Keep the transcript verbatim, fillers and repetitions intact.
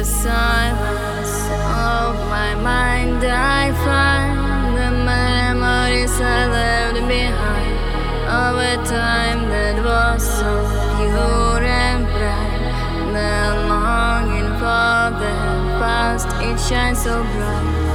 the silence of my mind I find the memories I left behind of a time that was so pure and bright. The longing for the past, it shines so bright.